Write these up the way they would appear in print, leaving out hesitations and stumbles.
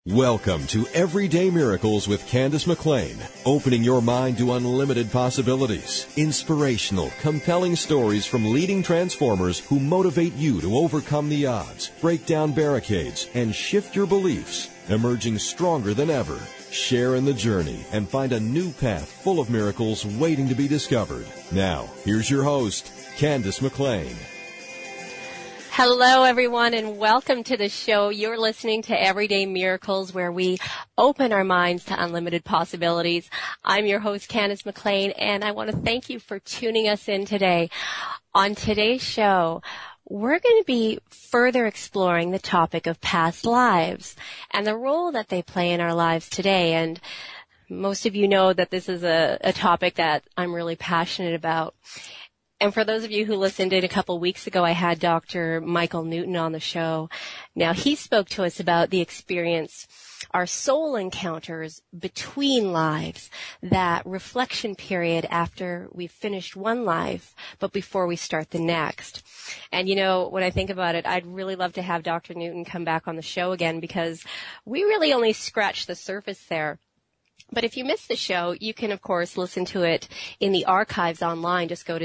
Welcome to Everyday Miracles with Candace McLean, opening your mind to unlimited possibilities. Inspirational, compelling stories from leading transformers who motivate you to overcome the odds, break down barricades, and shift your beliefs, emerging stronger than ever. Share in the journey and find a new path full of miracles waiting to be discovered. Now, here's your host, Candace McLean. Hello, everyone, and welcome to the show. You're listening to Everyday Miracles, where we open our minds to unlimited possibilities. I'm your host, Candace McLean, and I want to thank you for tuning us in today. On today's show, we're going to be further exploring the topic of past lives and the role that they play in our lives today. And most of you know that this is a topic that I'm really passionate about. And for those of you who listened in a couple weeks ago, I had Dr. Michael Newton on the show. Now, he spoke to us about the experience our soul encounters between lives, that reflection period after we've finished one life, but before we start the next. And, you know, when I think about it, I'd really love to have Dr. Newton come back on the show again, because we really only scratched the surface there. But if you missed the show, you can, of course, listen to it in the archives online. Just go to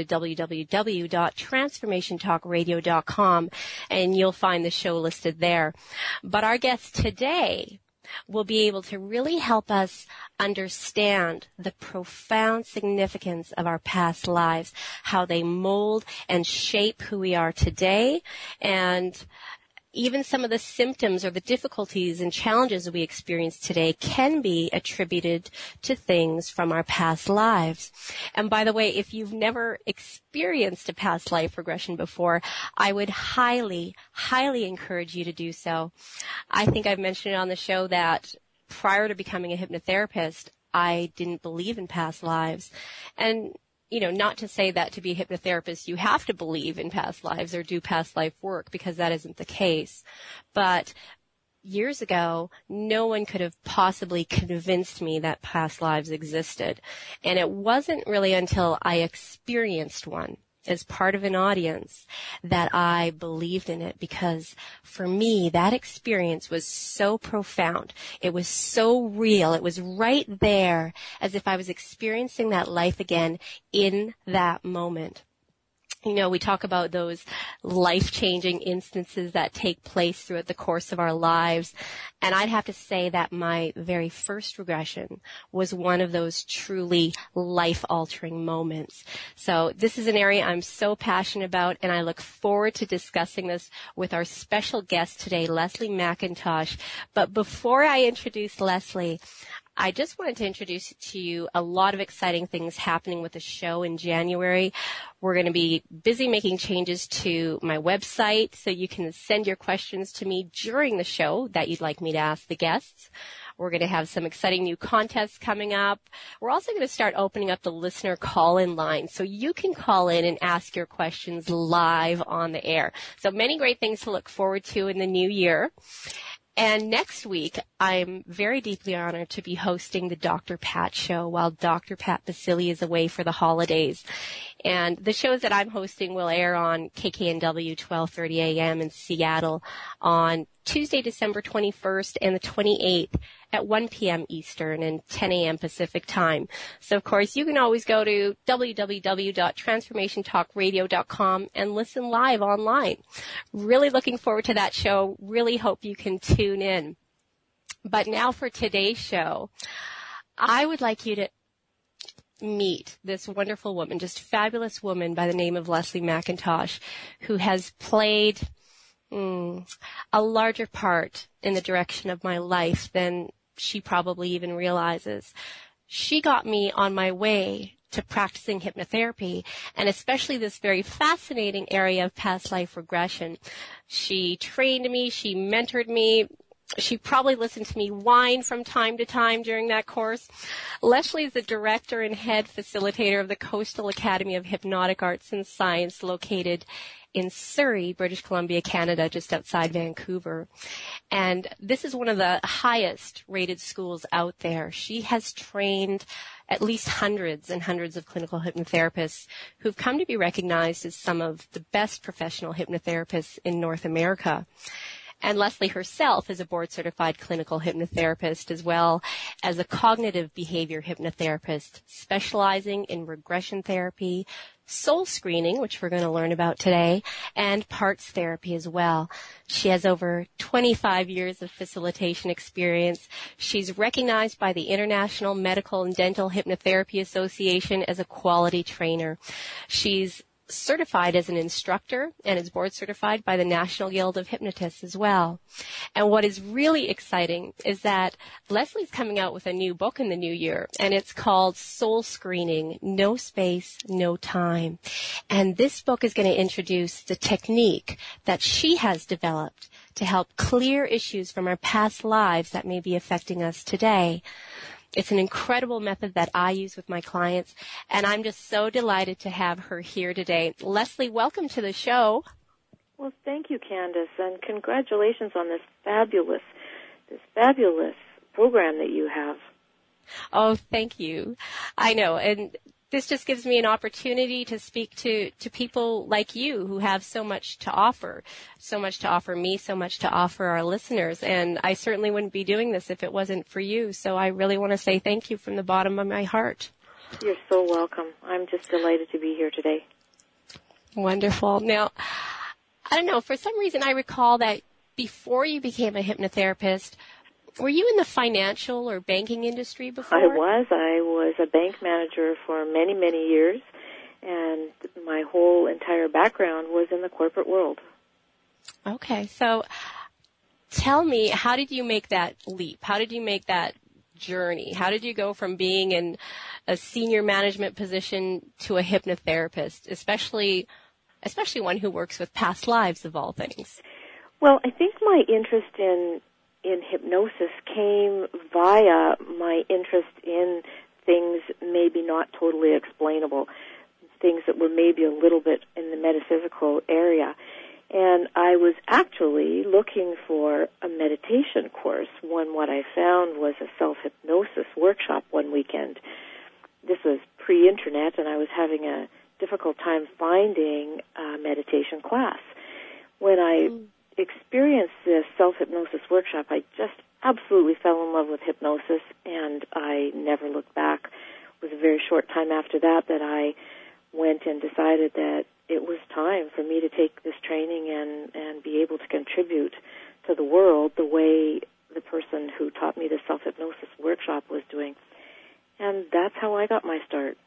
www.transformationtalkradio.com, and you'll find the show listed there. But our guest today will be able to really help us understand the profound significance of our past lives, how they mold and shape who we are today, and even some of the symptoms or the difficulties and challenges that we experience today can be attributed to things from our past lives. And by the way, if you've never experienced a past life regression before, I would highly, highly encourage you to do so. I think I've mentioned it on the show that prior to becoming a hypnotherapist, I didn't believe in past lives. And you know, not to say that to be a hypnotherapist you have to believe in past lives or do past life work, because that isn't the case. But years ago, no one could have possibly convinced me that past lives existed. And it wasn't really until I experienced one as part of an audience that I believed in it, because for me, that experience was so profound. It was so real. It was right there, as if I was experiencing that life again in that moment. You know, we talk about those life-changing instances that take place throughout the course of our lives. And I'd have to say that my very first regression was one of those truly life-altering moments. So this is an area I'm so passionate about, and I look forward to discussing this with our special guest today, Leslie McIntosh. But before I introduce Leslie, I just wanted to introduce to you a lot of exciting things happening with the show in January. We're going to be busy making changes to my website, so you can send your questions to me during the show that you'd like me to ask the guests. We're going to have some exciting new contests coming up. We're also going to start opening up the listener call-in line, so you can call in and ask your questions live on the air. So many great things to look forward to in the new year. And next week, I'm very deeply honored to be hosting the Dr. Pat Show while Dr. Pat Baccili is away for the holidays. And the shows that I'm hosting will air on KKNW 12:30 a.m. in Seattle on Tuesday, December 21st and the 28th at 1 p.m. Eastern and 10 a.m. Pacific time. So, of course, you can always go to www.transformationtalkradio.com and listen live online. Really looking forward to that show. Really hope you can tune in. But now for today's show, I would like you to meet this wonderful woman, just fabulous woman by the name of Leslie McIntosh, who has played a larger part in the direction of my life than she probably even realizes. She got me on my way to practicing hypnotherapy, and especially this very fascinating area of past life regression. She trained me, she mentored me. She probably listened to me whine from time to time during that course. Leslie is the director and head facilitator of the Coastal Academy of Hypnotic Arts and Science, located in Surrey, British Columbia, Canada, just outside Vancouver. And this is one of the highest rated schools out there. She has trained at least hundreds and hundreds of clinical hypnotherapists who've come to be recognized as some of the best professional hypnotherapists in North America. And Leslie herself is a board-certified clinical hypnotherapist as well as a cognitive behavior hypnotherapist specializing in regression therapy, soul screening, which we're going to learn about today, and parts therapy as well. She has over 25 years of facilitation experience. She's recognized by the International Medical and Dental Hypnotherapy Association as a quality trainer. She's certified as an instructor and is board certified by the National Guild of Hypnotists as well. And what is really exciting is that Leslie's coming out with a new book in the new year, and it's called Soul Screening, No Space, No Time. And this book is going to introduce the technique that she has developed to help clear issues from our past lives that may be affecting us today. It's an incredible method that I use with my clients, and I'm just so delighted to have her here today. Leslie, welcome to the show. Well, thank you, Candace, and congratulations on this fabulous program that you have. Oh, thank you. I know, and this just gives me an opportunity to speak to people like you who have so much to offer me, so much to offer our listeners. And I certainly wouldn't be doing this if it wasn't for you. So I really want to say thank you from the bottom of my heart. You're so welcome. I'm just delighted to be here today. Wonderful. Now, I don't know, for some reason I recall that before you became a hypnotherapist, were you in the financial or banking industry before? I was a bank manager for many, many years, and my whole entire background was in the corporate world. Okay, so tell me, how did you make that leap? How did you make that journey? How did you go from being in a senior management position to a hypnotherapist, especially one who works with past lives of all things? Well, I think my interest in hypnosis came via my interest in things maybe not totally explainable, things that were maybe a little bit in the metaphysical area. And I was actually looking for a meditation course when what I found was a self-hypnosis workshop one weekend. This was pre-internet, and I was having a difficult time finding a meditation class. When I experienced this self-hypnosis workshop, I just absolutely fell in love with hypnosis, and I never looked back. It was a very short time after that I went and decided that it was time for me to take this training and be able to contribute to the world the way the person who taught me the self-hypnosis workshop was doing. And that's how I got my start.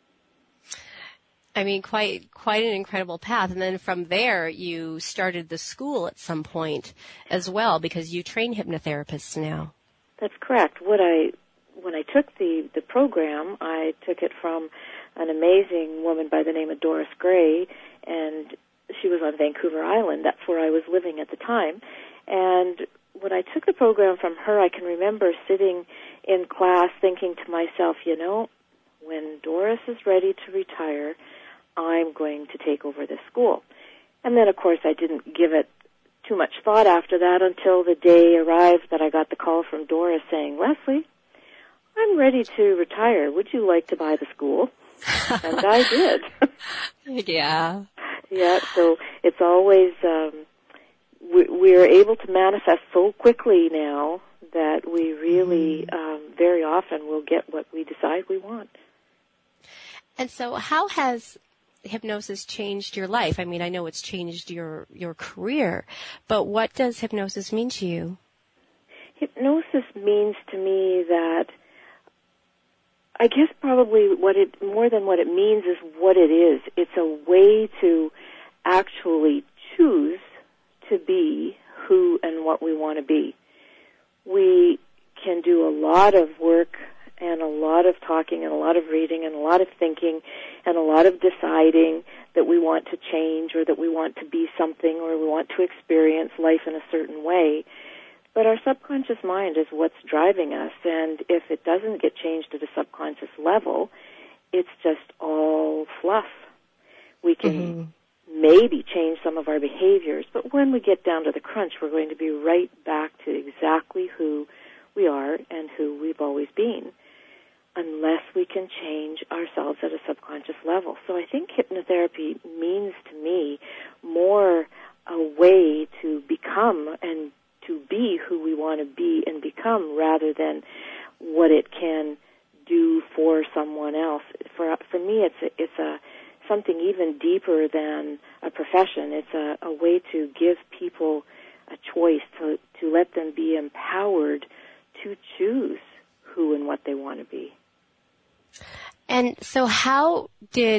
I mean, quite an incredible path. And then from there, you started the school at some point as well, because you train hypnotherapists now. That's correct. When I took the program, I took it from an amazing woman by the name of Doris Gray, and she was on Vancouver Island. That's where I was living at the time. And when I took the program from her, I can remember sitting in class thinking to myself, when Doris is ready to retire, I'm going to take over this school. And then, of course, I didn't give it too much thought after that until the day arrived that I got the call from Doris saying, Leslie, I'm ready to retire. Would you like to buy the school? And I did. Yeah. Yeah, so it's always, we're able to manifest so quickly now that we really very often will get what we decide we want. And so how has hypnosis changed your life? I mean, I know it's changed your career, but what does hypnosis mean to you? Hypnosis means to me that, I guess probably more than what it means is what it is. It's a way to actually choose to be who and what we want to be. We can do a lot of work and a lot of talking and a lot of reading and a lot of thinking and a lot of deciding that we want to change or that we want to be something or we want to experience life in a certain way. But our subconscious mind is what's driving us, and if it doesn't get changed at a subconscious level, it's just all fluff. We can maybe change some of our behaviors, but when we get down to the crunch, we're going to be right back to exactly who we are and who we've always been, unless we can change ourselves at a subconscious level. So I think hypnotherapy means to me more a way to become and to be who we want to be and become, rather than what it can do for someone else. For me, it's something even deeper than a profession. It's a way to give people a choice, to let them be empowered to choose who and what they want to be. And so how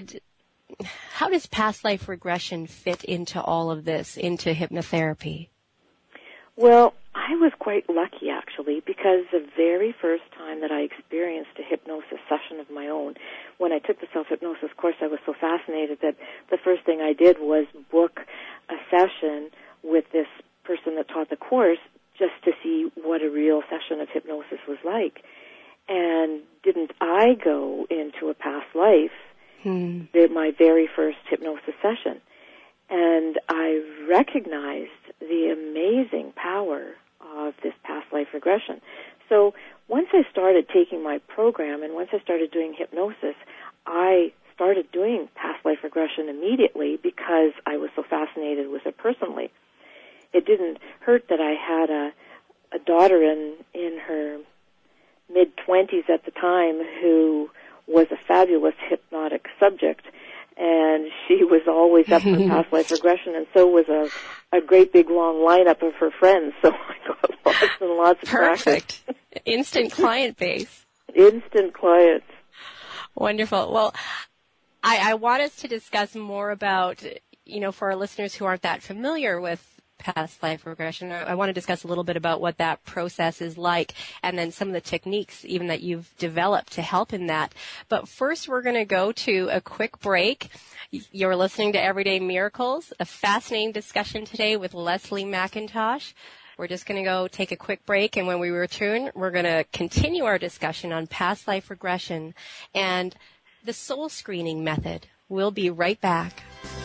does past life regression fit into all of this, into hypnotherapy? Well, I was quite lucky, actually, because the very first time that I experienced a hypnosis session of my own, when I took the self-hypnosis course, I was so fascinated that the first thing I did was book a session with this person that taught the course just to see what a real session of hypnosis was like. And didn't I go into a past life, my very first hypnosis session. And I recognized the amazing power of this past life regression. So once I started taking my program and once I started doing hypnosis, I started doing past life regression immediately because I was so fascinated with it personally. It didn't hurt that I had a daughter in her mid-20s at the time who was a fabulous hypnotic subject, and she was always up for past life regression, and so was a great big long lineup of her friends, so I got lots and lots of Perfect. practice. Instant client base. Instant clients. Wonderful. Well, I want us to discuss more about, for our listeners who aren't that familiar with past life regression, I want to discuss a little bit about what that process is like and then some of the techniques even that you've developed to help in that. But first, we're going to go to a quick break. You're listening to Everyday Miracles, a fascinating discussion today with Leslie McIntosh. We're just going to go take a quick break, and when we return, we're going to continue our discussion on past life regression and the soul screening method. We'll be right back.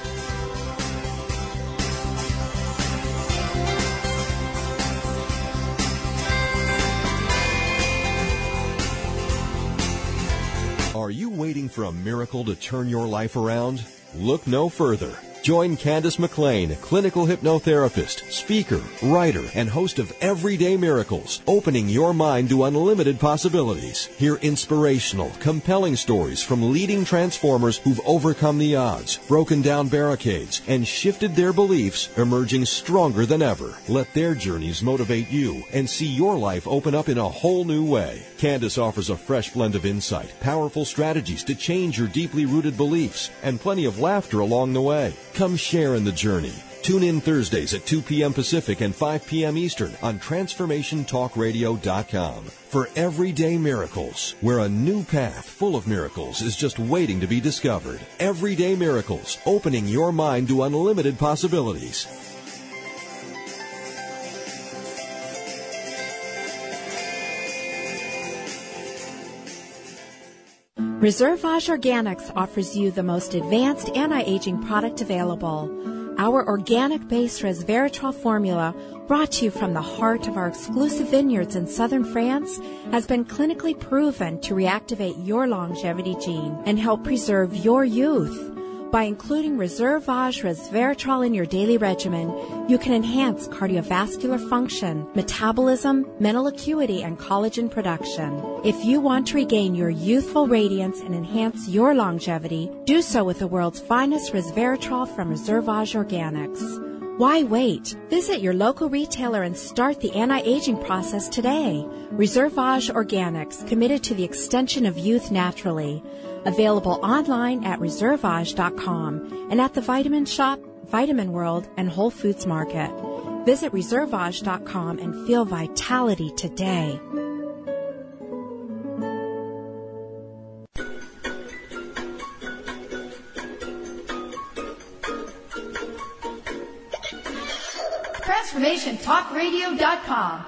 Are you waiting for a miracle to turn your life around? Look no further. Join Candace McLean, clinical hypnotherapist, speaker, writer, and host of Everyday Miracles, opening your mind to unlimited possibilities. Hear inspirational, compelling stories from leading transformers who've overcome the odds, broken down barricades, and shifted their beliefs, emerging stronger than ever. Let their journeys motivate you and see your life open up in a whole new way. Candace offers a fresh blend of insight, powerful strategies to change your deeply rooted beliefs, and plenty of laughter along the way. Come share in the journey. Tune in Thursdays at 2 p.m. Pacific and 5 p.m. Eastern on TransformationTalkRadio.com for Everyday Miracles, where a new path full of miracles is just waiting to be discovered. Everyday Miracles, opening your mind to unlimited possibilities. Reservage Organics offers you the most advanced anti-aging product available. Our organic-based resveratrol formula, brought to you from the heart of our exclusive vineyards in southern France, has been clinically proven to reactivate your longevity gene and help preserve your youth. By including Reservage resveratrol in your daily regimen, you can enhance cardiovascular function, metabolism, mental acuity, and collagen production. If you want to regain your youthful radiance and enhance your longevity, do so with the world's finest resveratrol from Reservage Organics. Why wait? Visit your local retailer and start the anti-aging process today. Reservage Organics, committed to the extension of youth naturally. Available online at reservage.com and at the Vitamin Shop, Vitamin World, and Whole Foods Market. Visit reservage.com and feel vitality today. TransformationTalkRadio.com.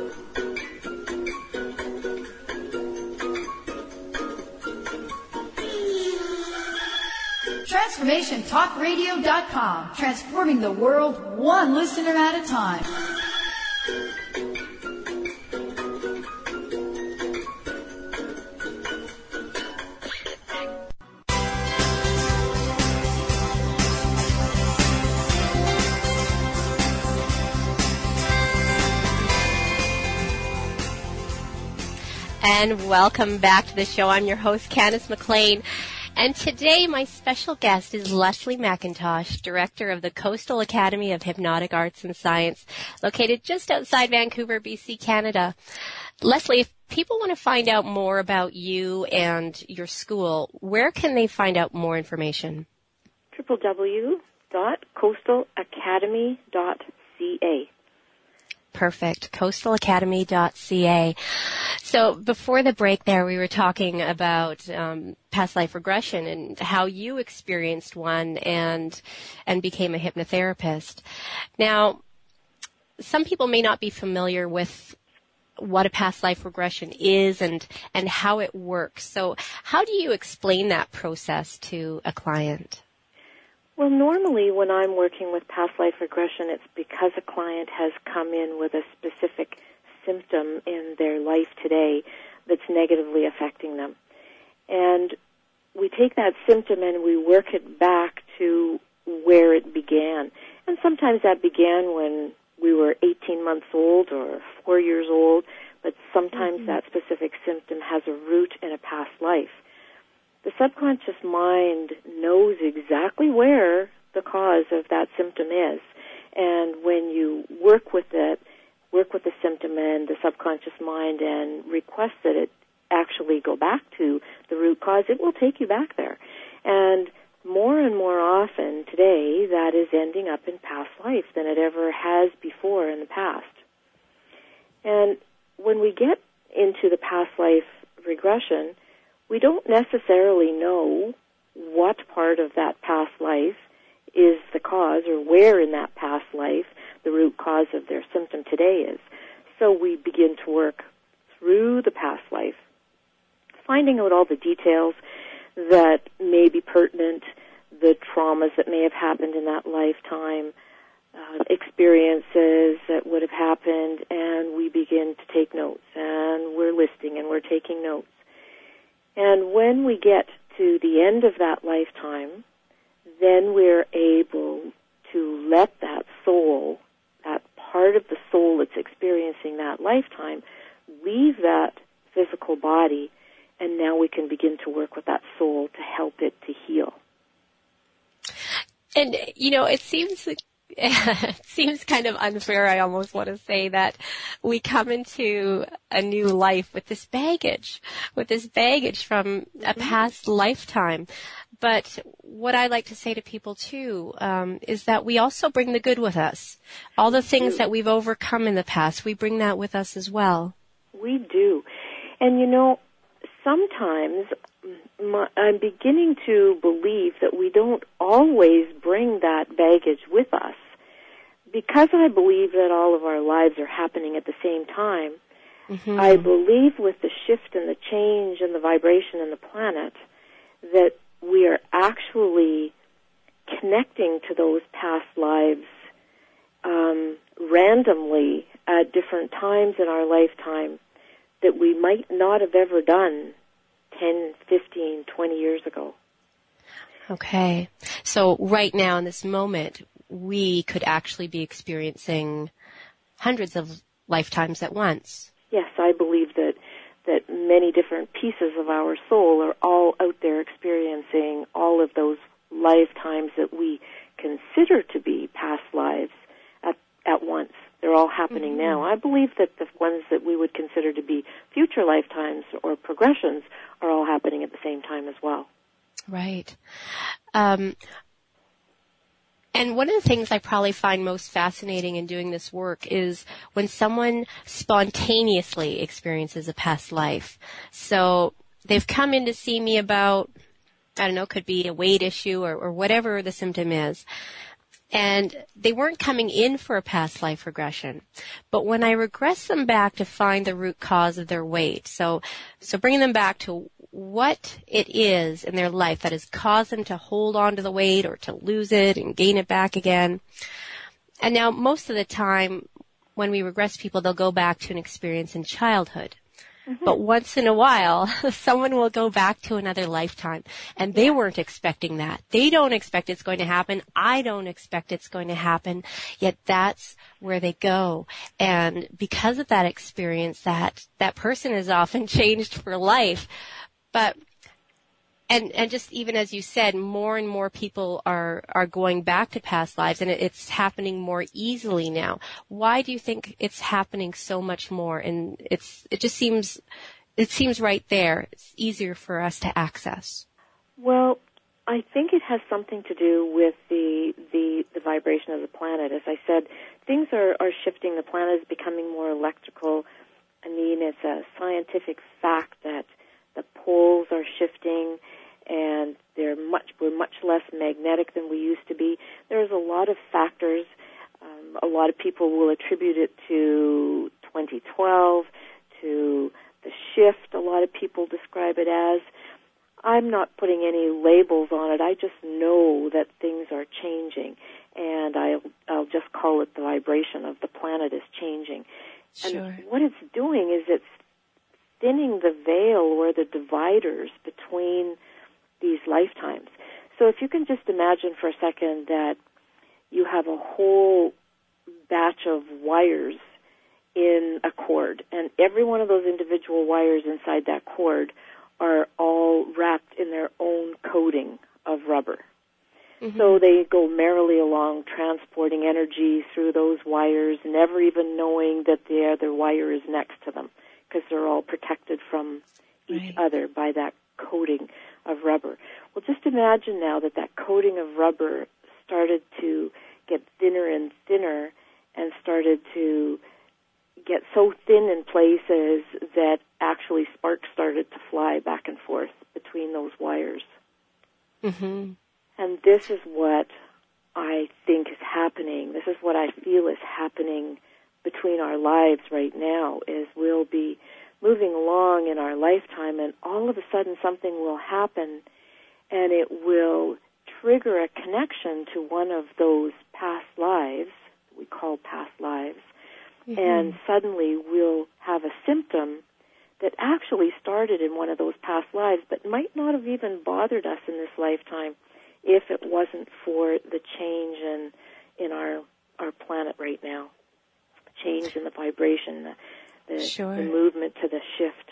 TransformationTalkRadio.com. Transforming the world one listener at a time. And welcome back to the show. I'm your host, Candace McLean. And today my special guest is Leslie McIntosh, Director of the Coastal Academy of Hypnotic Arts and Science, located just outside Vancouver, BC, Canada. Leslie, if people want to find out more about you and your school, where can they find out more information? www.coastalacademy.ca. Perfect. Coastalacademy.ca. So before the break there, we were talking about past life regression and how you experienced one and became a hypnotherapist. Now, some people may not be familiar with what a past life regression is and how it works. So how do you explain that process to a client? Well, normally when I'm working with past life regression, it's because a client has come in with a specific symptom in their life today that's negatively affecting them. And we take that symptom and we work it back to where it began. And sometimes that began when we were 18 months old or 4 years old, but sometimes that specific symptom has a root in a past life. The subconscious mind knows exactly where the cause of that symptom is. And when you work with the symptom and the subconscious mind and request that it actually go back to the root cause, it will take you back there. And more often today, that is ending up in past life than it ever has before in the past. And when we get into the past life regression, we don't necessarily know what part of that past life is the cause or where in that past life the root cause of their symptom today is. So we begin to work through the past life, finding out all the details that may be pertinent, the traumas that may have happened in that lifetime, experiences that would have happened, and we begin to take notes, and we're listing and we're taking notes. And when we get to the end of that lifetime, then we're able to let that soul, that part of the soul that's experiencing that lifetime, leave that physical body, and now we can begin to work with that soul to help it to heal. And, it seems kind of unfair, I almost want to say, that we come into a new life with this baggage from a past lifetime. But what I like to say to people, too, is that we also bring the good with us. All the things that we've overcome in the past, we bring that with us as well. We do. And, sometimes I'm beginning to believe that we don't always bring that baggage with us. Because I believe that all of our lives are happening at the same time, I believe with the shift and the change and the vibration in the planet that we are actually connecting to those past lives randomly at different times in our lifetime that we might not have ever done 10, 15, 20 years ago. Okay. So right now in this moment, we could actually be experiencing hundreds of lifetimes at once. Yes, I believe that many different pieces of our soul are all out there experiencing all of those lifetimes that we consider to be past lives at once. They're all happening now. I believe that the ones that we would consider to be future lifetimes or progressions are all happening at the same time as well. Right. And one of the things I probably find most fascinating in doing this work is when someone spontaneously experiences a past life. So they've come in to see me about, could be a weight issue or whatever the symptom is. And they weren't coming in for a past life regression. But when I regress them back to find the root cause of their weight, so bringing them back to what it is in their life that has caused them to hold on to the weight or to lose it and gain it back again. And now most of the time when we regress people, they'll go back to an experience in childhood. But once in a while, someone will go back to another lifetime, and they weren't expecting that. They don't expect it's going to happen. I don't expect it's going to happen, yet that's where they go. And because of that experience, that person is often changed for life. But and just even as you said, more and more people are going back to past lives, and it's happening more easily now. Why do you think it's happening so much more? And it seems right there. It's easier for us to access. Well, I think it has something to do with the vibration of the planet. As I said, things are shifting. The planet is becoming more electrical. I mean, it's a scientific fact that the poles are shifting, and we're much less magnetic than we used to be. There's a lot of factors. A lot of people will attribute it to 2012, to the shift. A lot of people describe it as. I'm not putting any labels on it. I just know that things are changing, and I'll just call it the vibration of the planet is changing. Sure. And what it's doing is it's thinning the veil or the dividers between these lifetimes. So if you can just imagine for a second that you have a whole batch of wires in a cord, and every one of those individual wires inside that cord are all wrapped in their own coating of rubber. Mm-hmm. So they go merrily along, transporting energy through those wires, never even knowing that the other wire is next to them, because they're all protected from each other by that coating of rubber. Well, just imagine now that coating of rubber started to get thinner and thinner, and started to get so thin in places that actually sparks started to fly back and forth between those wires. Mm-hmm. And this is what I think is happening. This is what I feel is happening between our lives right now, is we'll be moving along in our lifetime, and all of a sudden something will happen, and it will trigger a connection to one of those past lives, we call past lives, mm-hmm. and suddenly we'll have a symptom that actually started in one of those past lives, but might not have even bothered us in this lifetime if it wasn't for the change in our planet right now, change in the vibration, the movement to the shift.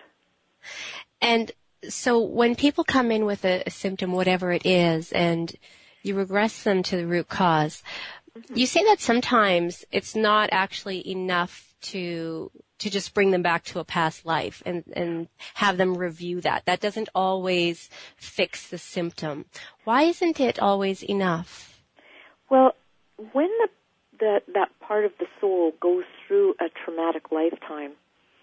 And so when people come in with a symptom, whatever it is, and you regress them to the root cause, mm-hmm. you say that sometimes it's not actually enough to just bring them back to a past life and have them review that. That doesn't always fix the symptom. Why isn't it always enough? Well, when that part of the soul goes through a traumatic lifetime,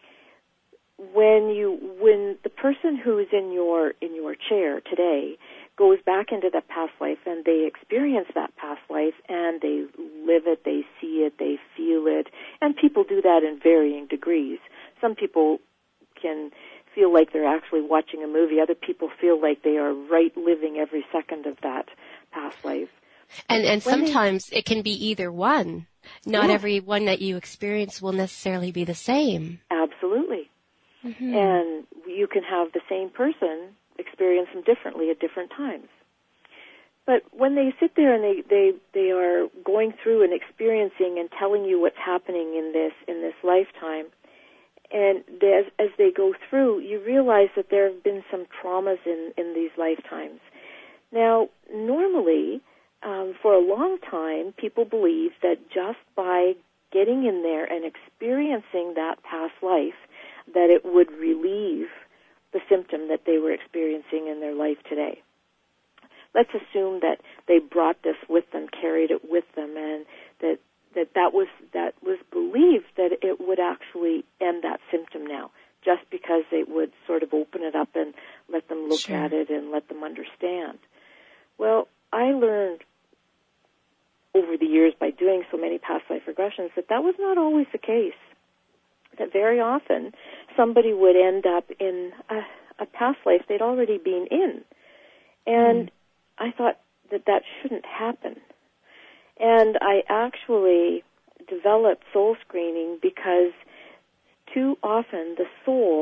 when the person who's in your chair today goes back into that past life and they experience that past life and they live it, they see it, they feel it, and people do that in varying degrees. Some people can feel like they're actually watching a movie. Other people feel like they are right living every second of that past life. And sometimes it can be either one. Not every one that you experience will necessarily be the same. Absolutely. Mm-hmm. And you can have the same person experience them differently at different times. But when they sit there and they are going through and experiencing and telling you what's happening in this lifetime, and as they go through, you realize that there have been some traumas in these lifetimes. Now, normally, for a long time, people believe that just by getting in there and experiencing that past life, that it would relieve the symptom that they were experiencing in their life today. Let's assume that they brought this with them, carried it with them, and that was believed that it would actually end that symptom now, just because it would sort of open it up and let them look at it and let them understand. Well, I learned over the years by doing so many past life regressions that was not always the case. That very often somebody would end up in a past life they'd already been in. And I thought that shouldn't happen. And I actually developed soul screening because too often the soul, when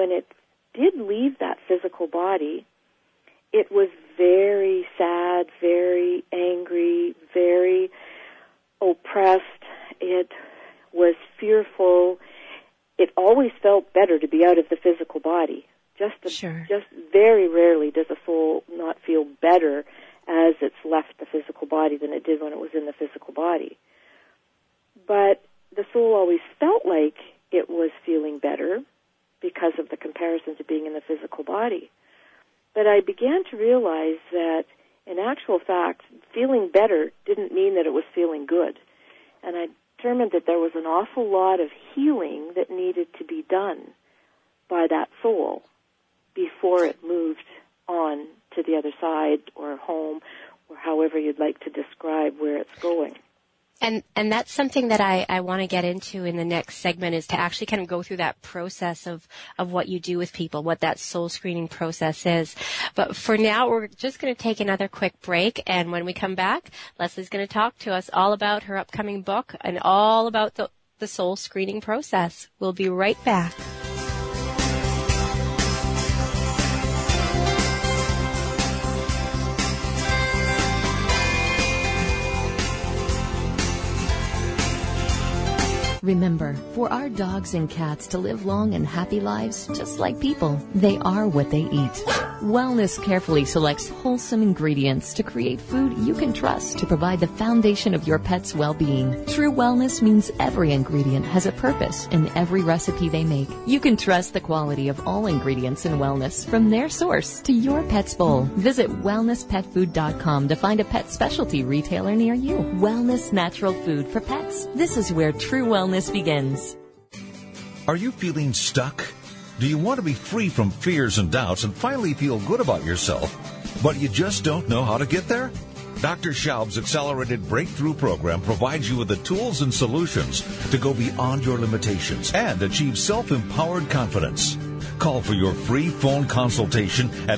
when it did leave that physical body, it was very sad, very angry, very oppressed. It was fearful. It always felt better to be out of the physical body. Just very rarely does a soul not feel better as it's left the physical body than it did when it was in the physical body. But the soul always felt like it was feeling better because of the comparison to being in the physical body. But I began to realize that, in actual fact, feeling better didn't mean that it was feeling good. And I determined that there was an awful lot of healing that needed to be done by that soul before it moved on to the other side or home, or however you'd like to describe where it's going. And that's something that I want to get into in the next segment, is to actually kind of go through that process of what you do with people, what that soul screening process is. But for now, we're just going to take another quick break. And when we come back, Leslie's going to talk to us all about her upcoming book and all about the soul screening process. We'll be right back. Remember, for our dogs and cats to live long and happy lives, just like people, they are what they eat. Wellness carefully selects wholesome ingredients to create food you can trust to provide the foundation of your pet's well-being. True wellness means every ingredient has a purpose in every recipe they make. You can trust the quality of all ingredients in wellness, from their source to your pet's bowl. Visit wellnesspetfood.com to find a pet specialty retailer near you. Wellness natural food for pets. This is where true wellness begins. Are you feeling stuck? Do you want to be free from fears and doubts and finally feel good about yourself, but you just don't know how to get there? Dr. Schaub's Accelerated Breakthrough Program provides you with the tools and solutions to go beyond your limitations and achieve self-empowered confidence. Call for your free phone consultation at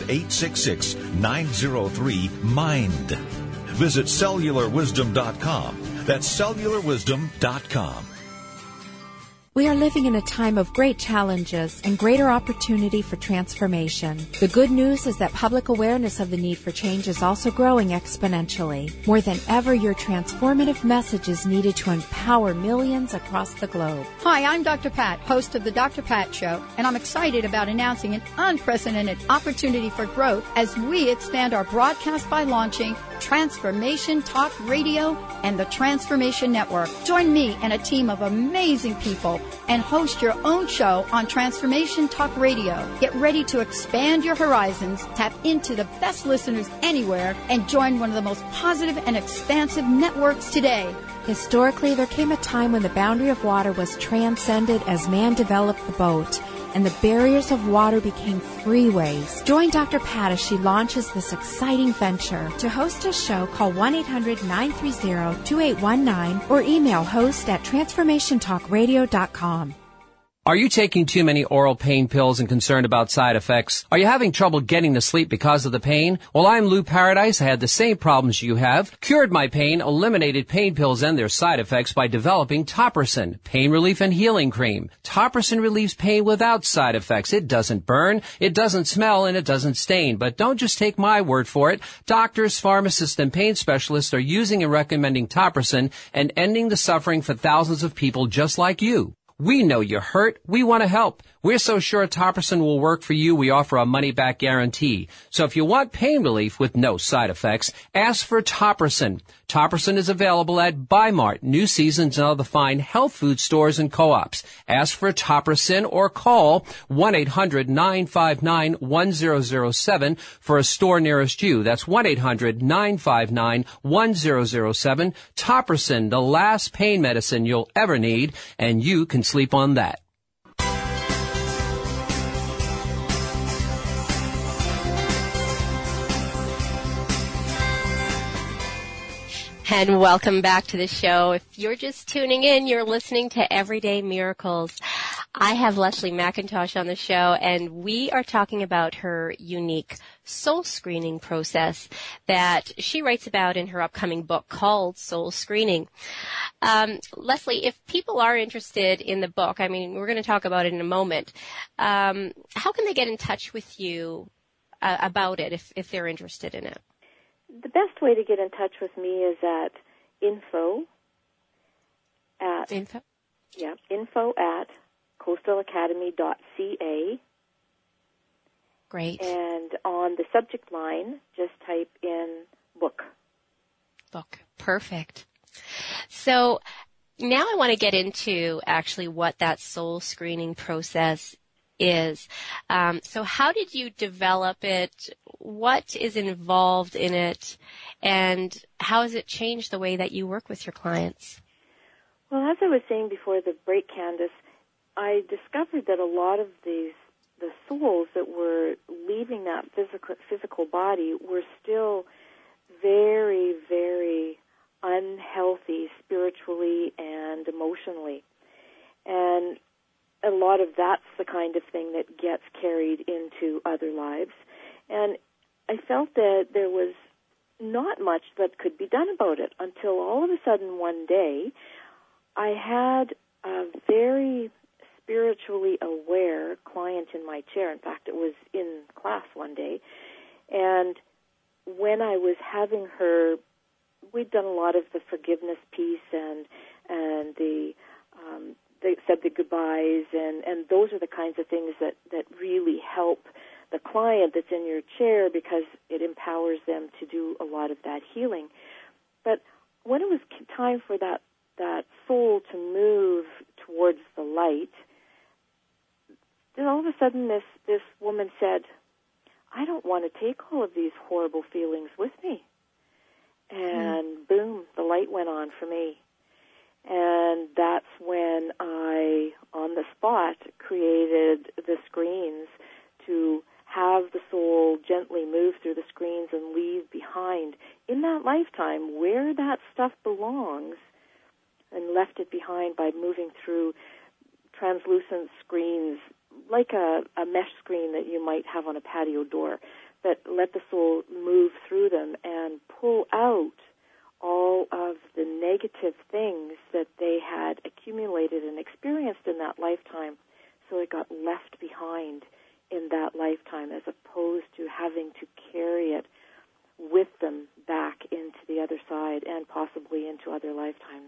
866-903-MIND. Visit cellularwisdom.com. That's cellularwisdom.com. We are living in a time of great challenges and greater opportunity for transformation. The good news is that public awareness of the need for change is also growing exponentially. More than ever, your transformative message is needed to empower millions across the globe. Hi, I'm Dr. Pat, host of The Dr. Pat Show, and I'm excited about announcing an unprecedented opportunity for growth as we expand our broadcast by launching Transformation Talk Radio and the Transformation Network. Join me and a team of amazing people and host your own show on Transformation Talk Radio. Get ready to expand your horizons, tap into the best listeners anywhere, and join one of the most positive and expansive networks today. Historically, there came a time when the boundary of water was transcended as man developed the boat, and the barriers of water became freeways. Join Dr. Pat as she launches this exciting venture. To host a show, call 1-800-930-2819 or email host@transformationtalkradio.com. Are you taking too many oral pain pills and concerned about side effects? Are you having trouble getting to sleep because of the pain? Well, I'm Lou Paradise. I had the same problems you have. Cured my pain, eliminated pain pills and their side effects by developing Topricin, pain relief and healing cream. Topricin relieves pain without side effects. It doesn't burn, it doesn't smell, and it doesn't stain. But don't just take my word for it. Doctors, pharmacists, and pain specialists are using and recommending Topricin and ending the suffering for thousands of people just like you. We know you're hurt. We want to help. We're so sure Topricin will work for you, we offer a money-back guarantee. So if you want pain relief with no side effects, ask for Topricin. Topricin is available at Bi-Mart, New Seasons, and other fine health food stores and co-ops. Ask for Topricin or call 1-800-959-1007 for a store nearest you. That's 1-800-959-1007. Topricin, the last pain medicine you'll ever need, and you can sleep on that. And welcome back to the show. If you're just tuning in, you're listening to Everyday Miracles. I have Leslie McIntosh on the show, and we are talking about her unique soul screening process that she writes about in her upcoming book called Soul Screening. Leslie, if people are interested in the book, I mean, we're going to talk about it in a moment, how can they get in touch with you about it if they're interested in it? The best way to get in touch with me is at info at coastalacademy.ca. Great. And on the subject line, just type in book. Book. Perfect. So now I want to get into actually what that soul screening process is. So how did you develop it? What is involved in it? And how has it changed the way that you work with your clients? Well, as I was saying before the break, Candace, I discovered that a lot of the souls that were leaving that physical body were still very, very unhealthy spiritually and emotionally. And a lot of that's the kind of thing that gets carried into other lives. And I felt that there was not much that could be done about it until all of a sudden one day I had a very spiritually aware client in my chair. In fact, it was in class one day. And when I was having her, we'd done a lot of the forgiveness piece and they said the goodbyes, and those are the kinds of things that really help the client that's in your chair because it empowers them to do a lot of that healing. But when it was time for that soul to move towards the light, then all of a sudden this woman said, I don't want to take all of these horrible feelings with me. And boom, the light went on for me. And that's when I, on the spot, created the screens to have the soul gently move through the screens and leave behind, in that lifetime, where that stuff belongs, and left it behind by moving through translucent screens, like a mesh screen that you might have on a patio door, that let the soul move through them and pull out all of the negative things that they had accumulated and experienced in that lifetime, so it got left behind in that lifetime as opposed to having to carry it with them back into the other side and possibly into other lifetimes.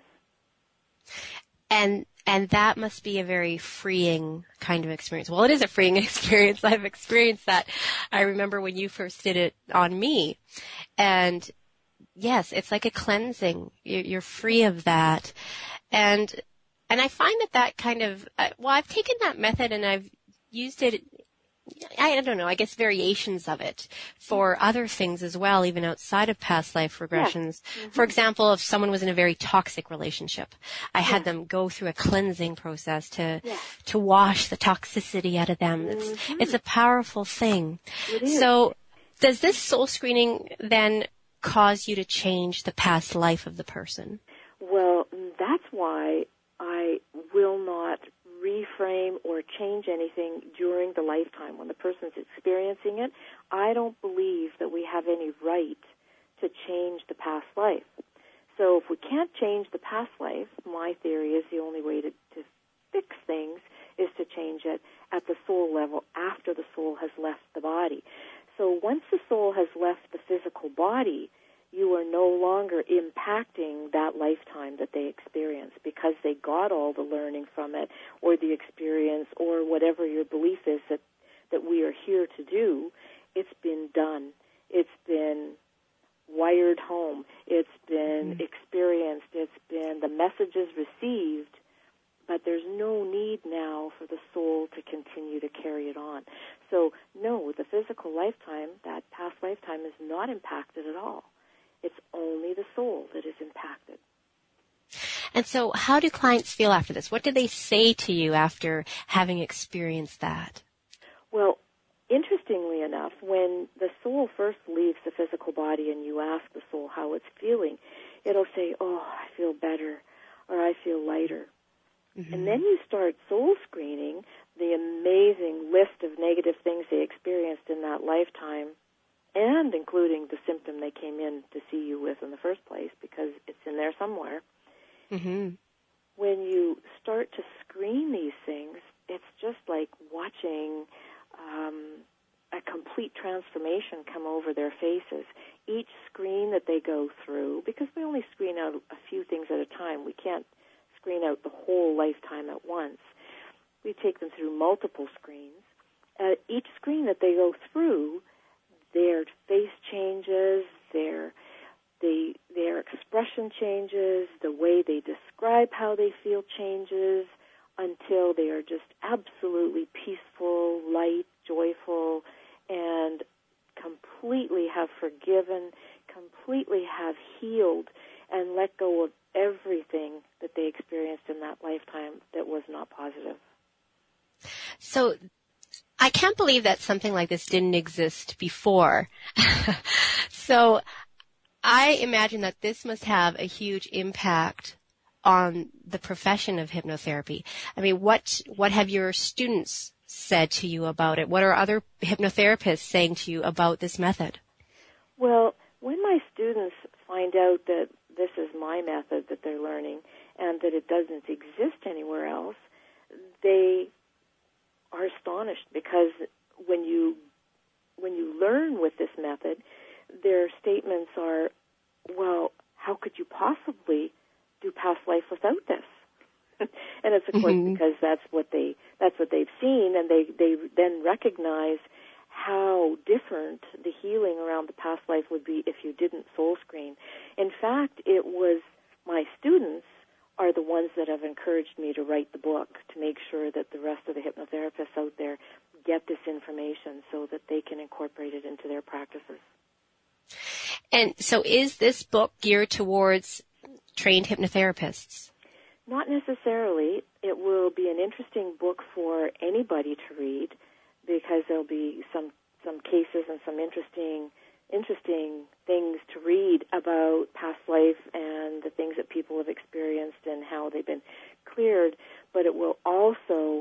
And that must be a very freeing kind of experience. Well, it is a freeing experience. I've experienced that. I remember when you first did it on me. And yes, it's like a cleansing. You're free of that. And I find that kind of, I've taken that method and I've used it, I don't know, I guess variations of it for other things as well, even outside of past life regressions. Yeah. Mm-hmm. For example, if someone was in a very toxic relationship, I had them go through a cleansing process to wash the toxicity out of them. It's a powerful thing. It is. So does this soul screening then cause you to change the past life of the person? Well, that's why I will not reframe or change anything during the lifetime. When the person's experiencing it, I don't believe that we have any right to change the past life. So if we can't change the past life, my theory is the only way to fix things is to change it at the soul level after the soul has left the body. So once the soul has left the physical body, you are no longer impacting that lifetime that they experienced because they got all the learning from it or the experience or whatever your belief is that we are here to do. It's been done. It's been wired home. It's been experienced. It's been the messages received, but there's no need now for the soul to continue to carry it on. So, no, the physical lifetime, that past lifetime, is not impacted at all. It's only the soul that is impacted. And so how do clients feel after this? What do they say to you after having experienced that? Well, interestingly enough, when the soul first leaves the physical body and you ask the soul how it's feeling, it'll say, oh, I feel better, or I feel lighter. Mm-hmm. And then you start soul screening the amazing list of negative things they experienced in that lifetime, and including the symptom they came in to see you with in the first place, because it's in there somewhere. Mm-hmm. When you start to screen these things, it's just like watching a complete transformation come over their faces. Each screen that they go through, because we only screen out a few things at a time, we can't screen out the whole lifetime at once. We take them through multiple screens. Each screen that they go through, their face changes, their expression changes, the way they describe how they feel changes, until they are just absolutely peaceful, light, joyful, and completely have forgiven, completely have healed, and let go of everything that they experienced in that lifetime that was not positive. So I can't believe that something like this didn't exist before. So I imagine that this must have a huge impact on the profession of hypnotherapy. I mean, what have your students said to you about it? What are other hypnotherapists saying to you about this method? Well, when my students find out that this is my method that they're learning and that it doesn't exist anywhere else, they are astonished, because when you learn with this method, their statements are, well, how could you possibly do past life without this? And it's of course because that's what they've seen, and they then recognize how different the healing around the past life would be if you didn't soul screen. In fact, it was my students are the ones that have encouraged me to write the book, to make sure that the rest of the hypnotherapists out there get this information so that they can incorporate it into their practices. And so is this book geared towards trained hypnotherapists? Not necessarily. It will be an interesting book for anybody to read, because there'll be some cases and some interesting things to read about past life and the things that people have experienced and how they've been cleared. But it will also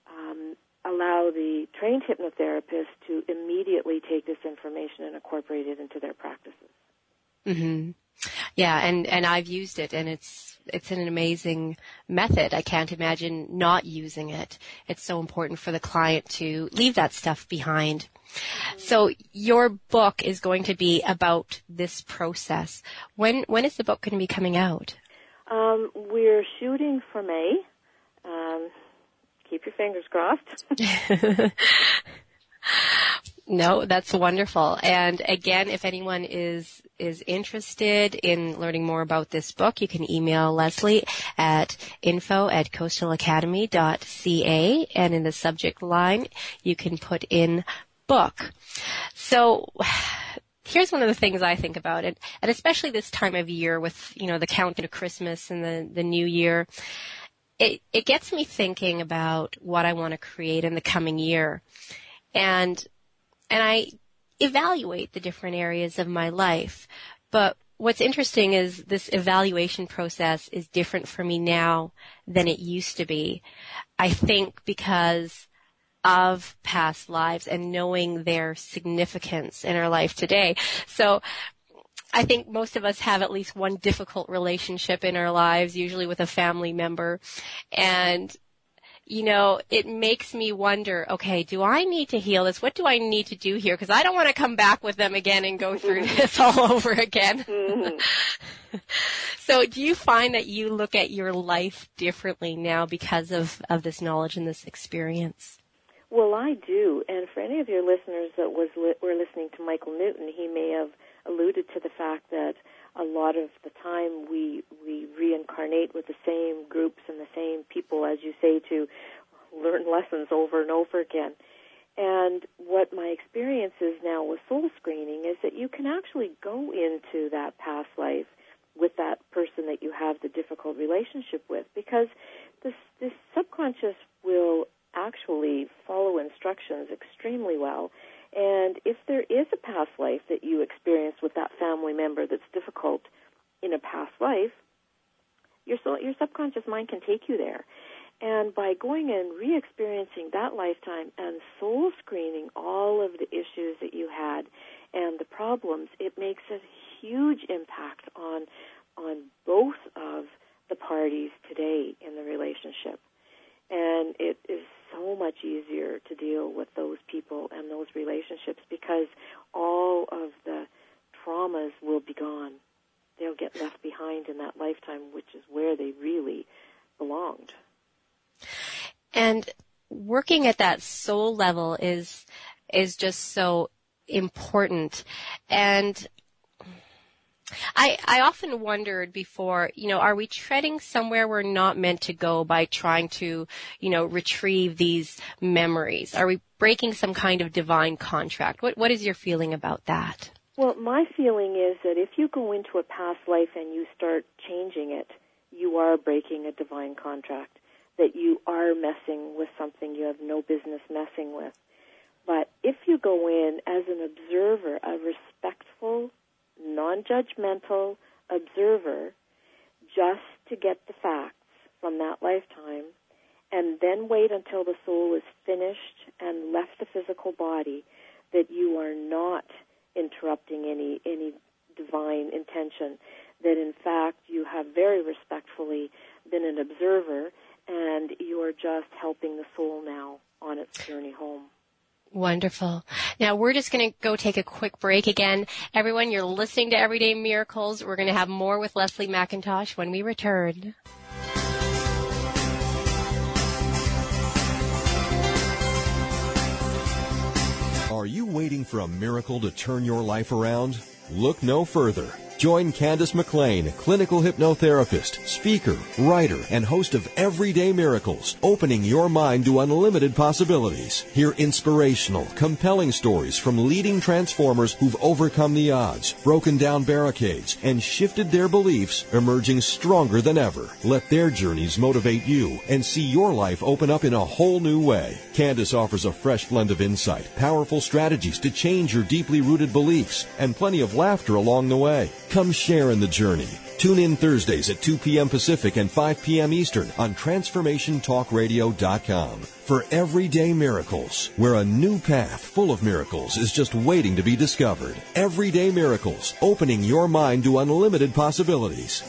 allow the trained hypnotherapist to immediately take this information and incorporate it into their practices. Mm-hmm. Yeah, and I've used it, and it's an amazing method. I can't imagine not using it. It's so important for the client to leave that stuff behind. So your book is going to be about this process. When is the book going to be coming out? We're shooting for May. Keep your fingers crossed. No, that's wonderful. And again, if anyone is interested in learning more about this book, you can email Leslie at info@coastalacademy.ca, and in the subject line, you can put in book. So here's one of the things I think about it, and especially this time of year with, the countdown to Christmas and the new year, it gets me thinking about what I want to create in the coming year. And I evaluate the different areas of my life. But what's interesting is this evaluation process is different for me now than it used to be. I think because of past lives and knowing their significance in our life today. So I think most of us have at least one difficult relationship in our lives, usually with a family member. And it makes me wonder, okay, do I need to heal this? What do I need to do here? Because I don't want to come back with them again and go through this all over again. Mm-hmm. So do you find that you look at your life differently now because of this knowledge and this experience? Well, I do. And for any of your listeners that were listening to Michael Newton, he may have alluded to the fact that a lot of the time we reincarnate with the same groups and the same people, as you say, to learn lessons over and over again. And what my experience is now with soul screening is that you can actually go into that past life with that person that you have the difficult relationship with, because this subconscious will actually follow instructions extremely well. And if there is a past life that you experienced with that family member that's difficult in a past life, your subconscious mind can take you there. And by going and re-experiencing that lifetime and soul screening all of the issues that you had and the problems, it makes a huge impact on both of the parties today in the relationship. And it is so much easier to deal with those people and those relationships because all of the traumas will be gone. They'll get left behind in that lifetime, which is where they really belonged. And working at that soul level is just so important. And I often wondered before, are we treading somewhere we're not meant to go by trying to, retrieve these memories? Are we breaking some kind of divine contract? What is your feeling about that? Well, my feeling is that if you go into a past life and you start changing it, you are breaking a divine contract, that you are messing with something you have no business messing with. But if you go in as an observer, a respectful, non-judgmental observer, just to get the facts from that lifetime, and then wait until the soul is finished and left the physical body, that you are not interrupting any divine intention, that in fact you have very respectfully been an observer and you are just helping the soul now on its journey home. Wonderful. Now we're just going to go take a quick break again. Everyone, you're listening to Everyday Miracles. We're going to have more with Leslie McIntosh when we return. Are you waiting for a miracle to turn your life around? Look no further. Join Candace McLean, clinical hypnotherapist, speaker, writer, and host of Everyday Miracles, opening your mind to unlimited possibilities. Hear inspirational, compelling stories from leading transformers who've overcome the odds, broken down barricades, and shifted their beliefs, emerging stronger than ever. Let their journeys motivate you and see your life open up in a whole new way. Candace offers a fresh blend of insight, powerful strategies to change your deeply rooted beliefs, and plenty of laughter along the way. Come share in the journey. Tune in Thursdays at 2 p.m. Pacific and 5 p.m. Eastern on TransformationTalkRadio.com for Everyday Miracles, where a new path full of miracles is just waiting to be discovered. Everyday Miracles, opening your mind to unlimited possibilities.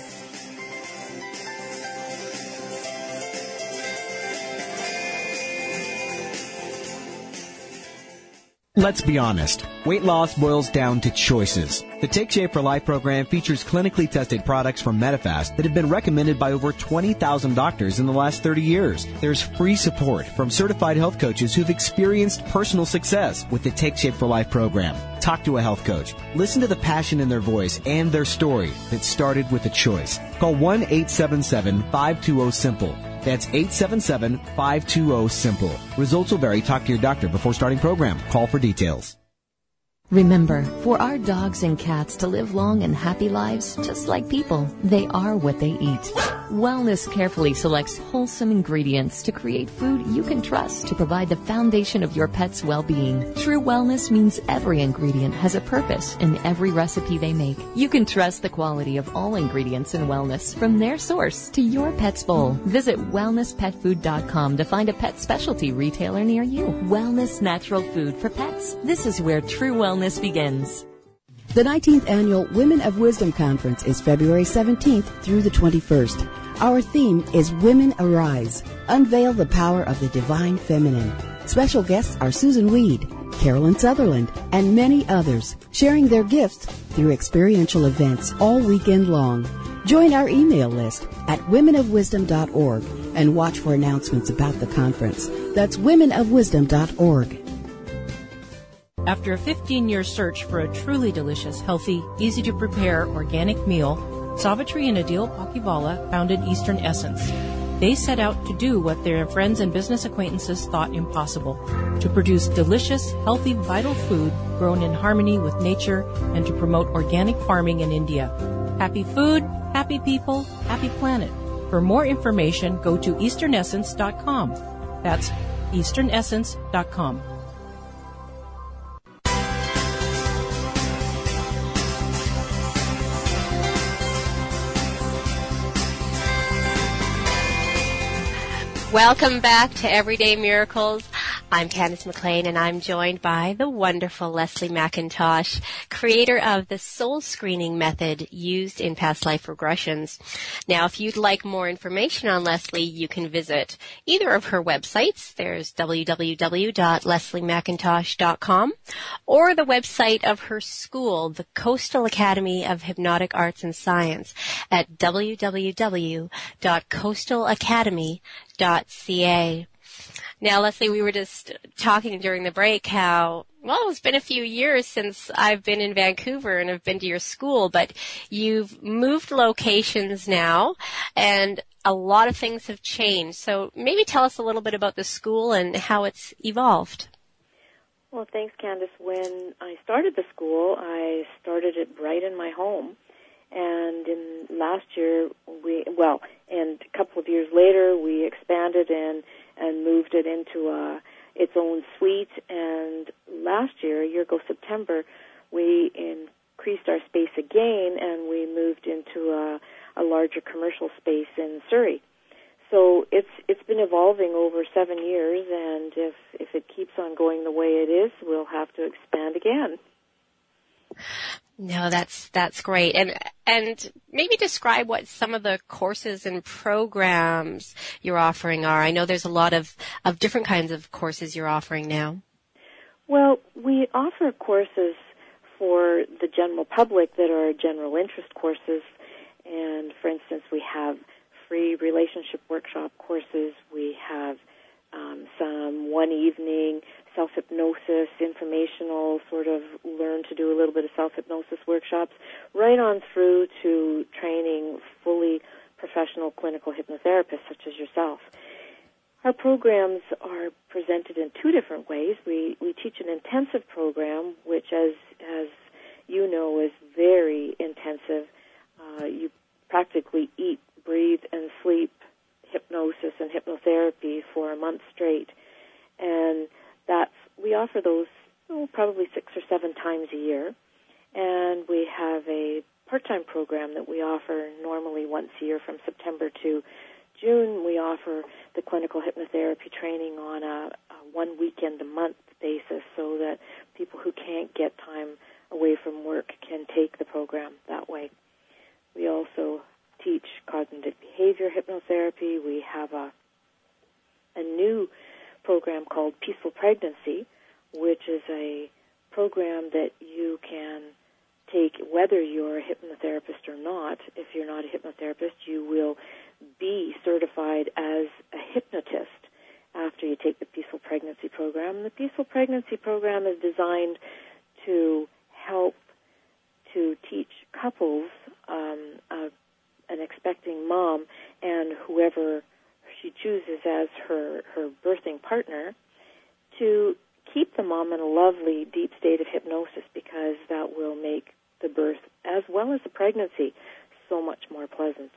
Let's be honest. Weight loss boils down to choices. The Take Shape for Life program features clinically tested products from Medifast that have been recommended by over 20,000 doctors in the last 30 years. There's free support from certified health coaches who've experienced personal success with the Take Shape for Life program. Talk to a health coach. Listen to the passion in their voice and their story that started with a choice. Call 1-877-520-SIMPLE. That's 877-520-SIMPLE. Results will vary. Talk to your doctor before starting program. Call for details. Remember, for our dogs and cats to live long and happy lives, just like people, they are what they eat. Wellness carefully selects wholesome ingredients to create food you can trust to provide the foundation of your pet's well-being. True wellness means every ingredient has a purpose in every recipe they make. You can trust the quality of all ingredients in wellness, from their source to your pet's bowl. Visit wellnesspetfood.com to find a pet specialty retailer near you. Wellness natural food for pets. This is where true wellness begins. The 19th Annual Women of Wisdom Conference is February 17th through the 21st. Our theme is Women Arise, Unveil the Power of the Divine Feminine. Special guests are Susan Weed, Carolyn Sutherland, and many others, sharing their gifts through experiential events all weekend long. Join our email list at womenofwisdom.org and watch for announcements about the conference. That's womenofwisdom.org. After a 15-year search for a truly delicious, healthy, easy-to-prepare organic meal, Savitri and Adil Pakivala founded Eastern Essence. They set out to do what their friends and business acquaintances thought impossible, to produce delicious, healthy, vital food grown in harmony with nature and to promote organic farming in India. Happy food, happy people, happy planet. For more information, go to easternessence.com. That's easternessence.com. Welcome back to Everyday Miracles. I'm Candace McLean, and I'm joined by the wonderful Leslie McIntosh, creator of the soul screening method used in past life regressions. Now, if you'd like more information on Leslie, you can visit either of her websites. There's www.lesliemcintosh.com, or the website of her school, the Coastal Academy of Hypnotic Arts and Science, at www.coastalacademy.ca. Now, Leslie, we were just talking during the break how, well, it's been a few years since I've been in Vancouver and have been to your school, but you've moved locations now and a lot of things have changed. So maybe tell us a little bit about the school and how it's evolved. Well, thanks, Candace. When I started the school, I started it right in my home. And in last year, and a couple of years later, we expanded and moved it into its own suite. And last year, a year ago, September, we increased our space again, and we moved into a larger commercial space in Surrey. So it's been evolving over 7 years, and if it keeps on going the way it is, we'll have to expand again. No, that's great. And maybe describe what some of the courses and programs you're offering are. I know there's a lot of different kinds of courses you're offering now. Well, we offer courses for the general public that are general interest courses. And, for instance, we have free relationship workshop courses. We have some one-evening self-hypnosis, informational, sort of learn to do a little bit of self-hypnosis workshops, right on through to training fully professional clinical hypnotherapists such as yourself. Our programs are presented in two different ways. We teach an intensive program, which, as you know, is very intensive. You practically eat, breathe, and sleep hypnosis and hypnotherapy for a month straight. And we offer those probably 6 or 7 times a year. And we have a part-time program that we offer normally once a year from September to June. We offer the clinical hypnotherapy training on a 1 weekend a month basis so that people who can't get time away from work can take the program that way. We also teach cognitive behavior hypnotherapy. We have a new program called Peaceful Pregnancy, which is a program that you can take whether you're a hypnotherapist or not. If you're not a hypnotherapist, you will be certified as a hypnotist after you take the Peaceful Pregnancy program. The Peaceful Pregnancy program is designed to help to teach couples, an expecting mom and whoever she chooses as her birthing partner, to keep the mom in a lovely deep state of hypnosis, because that will make the birth as well as the pregnancy so much more pleasant.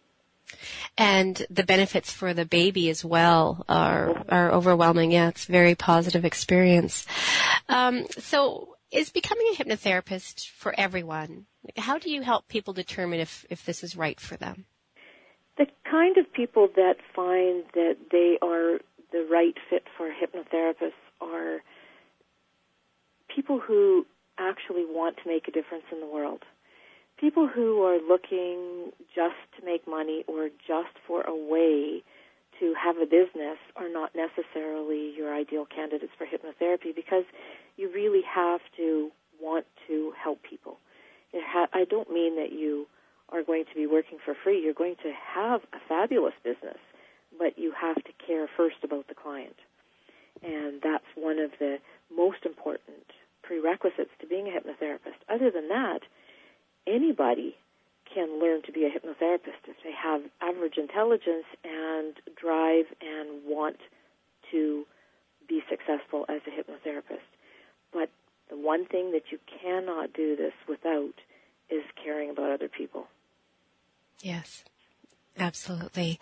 And the benefits for the baby as well are overwhelming. Yeah, it's a very positive experience. So is becoming a hypnotherapist for everyone? How do you help people determine if this is right for them? The kind of people that find that they are the right fit for hypnotherapists are people who actually want to make a difference in the world. People who are looking just to make money or just for a way to have a business are not necessarily your ideal candidates for hypnotherapy, because you really have to want to help people. I don't mean that you are going to be working for free. You're going to have a fabulous business, but you have to care first about the client. And that's one of the most important prerequisites to being a hypnotherapist. Other than that, anybody can learn to be a hypnotherapist if they have average intelligence and drive and want to be successful as a hypnotherapist. But the one thing that you cannot do this without is caring about other people. Yes, absolutely.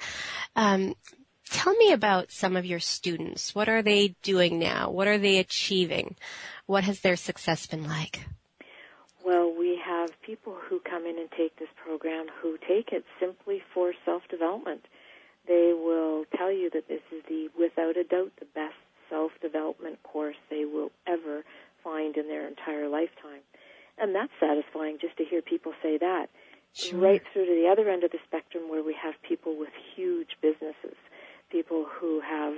Tell me about some of your students. What are they doing now? What are they achieving? What has their success been like? Well, we have people who come in and take this program who take it simply for self-development. they will tell you that this is without a doubt, the best self-development course they will ever find in their entire lifetime. And that's satisfying just to hear people say that. Sure. Right through to the other end of the spectrum where we have people with huge businesses, people who have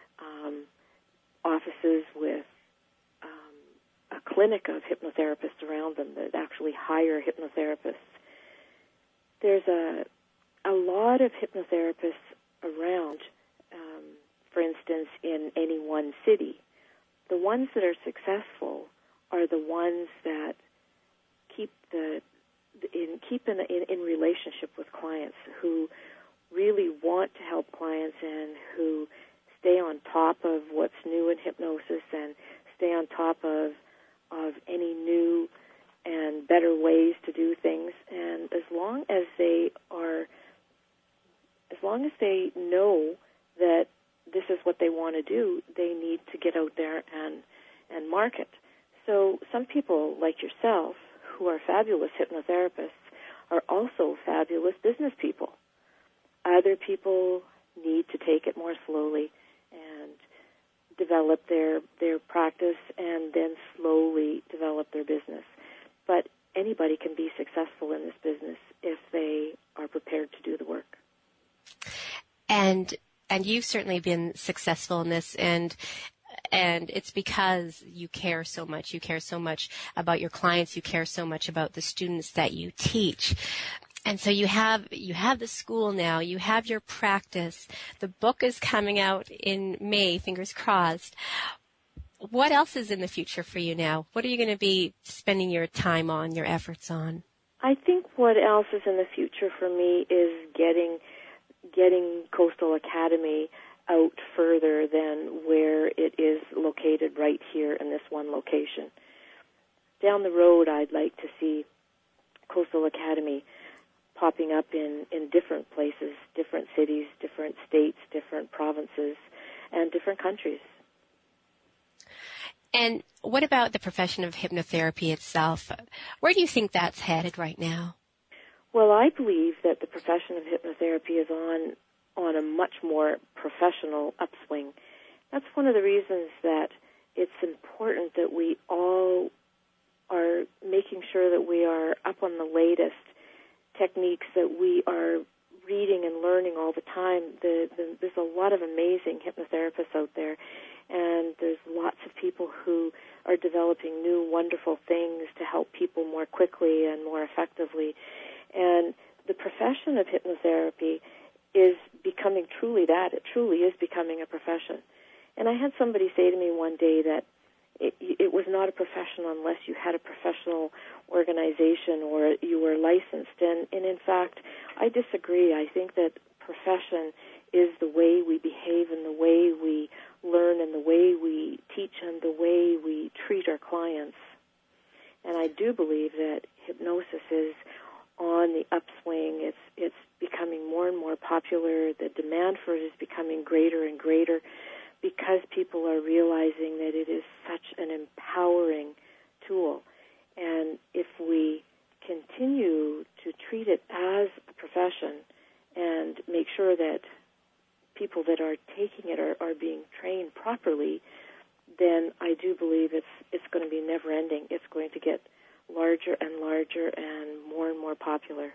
offices with a clinic of hypnotherapists around them that actually hire hypnotherapists. There's a lot of hypnotherapists around, for instance, in any one city. The ones that are successful are the ones that keep in relationship with clients, who really want to help clients and who stay on top of what's new in hypnosis and stay on top of any new and better ways to do things. And as long as they know that this is what they want to do, they need to get out there and market. So some people like yourself, who are fabulous hypnotherapists, are also fabulous business people. Other people need to take it more slowly and develop their practice and then slowly develop their business. But anybody can be successful in this business if they are prepared to do the work. And you've certainly been successful in this, and it's because you care so much. You care so much about your clients. You care so much about the students that you teach. And so you have the school now. You have your practice. The book is coming out in May, fingers crossed. What else is in the future for you now? What are you going to be spending your time on, your efforts on? I think what else is in the future for me is getting Coastal Academy out further than where it is located right here in this one location. Down the road, I'd like to see Coastal Academy popping up in different places, different cities, different states, different provinces, and different countries. And what about the profession of hypnotherapy itself? Where do you think that's headed right now? Well, I believe that the profession of hypnotherapy is on a much more professional upswing. That's one of the reasons that it's important that we all are making sure that we are up on the latest techniques, that we are reading and learning all the time. There's a lot of amazing hypnotherapists out there, and there's lots of people who are developing new, wonderful things to help people more quickly and more effectively. And the profession of hypnotherapy is becoming truly that. It truly is becoming a profession. And I had somebody say to me one day that it was not a profession unless you had a professional organization or you were licensed. And in fact, I disagree. I think that profession is the way we behave and the way we learn and the way we teach and the way we treat our clients. And I do believe that hypnosis is on the upswing. It's becoming more and more popular. The demand for it is becoming greater and greater because people are realizing that it is such an empowering tool. And if we continue to treat it as a profession and make sure that people that are taking it are being trained properly, then I do believe it's going to be never-ending. It's going to get larger and larger and more popular.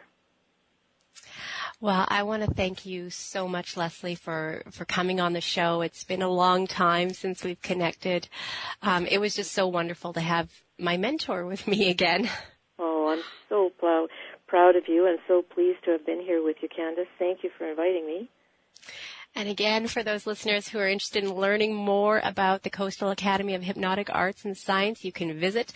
Well, I want to thank you so much, Leslie, for coming on the show. It's been a long time since we've connected. It was just so wonderful to have my mentor with me again. Oh, I'm so proud of you and so pleased to have been here with you, Candace. Thank you for inviting me. And again, for those listeners who are interested in learning more about the Coastal Academy of Hypnotic Arts and Science, you can visit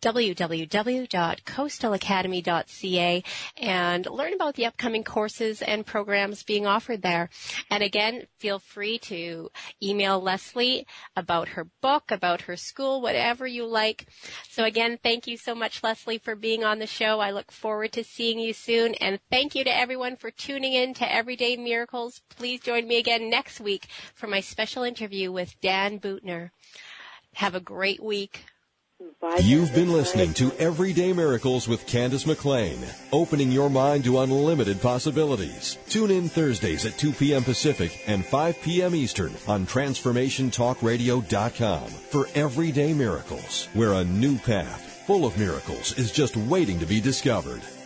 www.coastalacademy.ca and learn about the upcoming courses and programs being offered there. And again, feel free to email Leslie about her book, about her school, whatever you like. So again, thank you so much, Leslie, for being on the show. I look forward to seeing you soon. And thank you to everyone for tuning in to Everyday Miracles. Please join me again next week for my special interview with Dan Boutner. Have a great week. Bye. You've been listening to Everyday Miracles with Candace McLean, opening your mind to unlimited possibilities. Tune in Thursdays at 2 p.m. Pacific and 5 p.m. Eastern on TransformationTalkRadio.com for Everyday Miracles, where a new path full of miracles is just waiting to be discovered.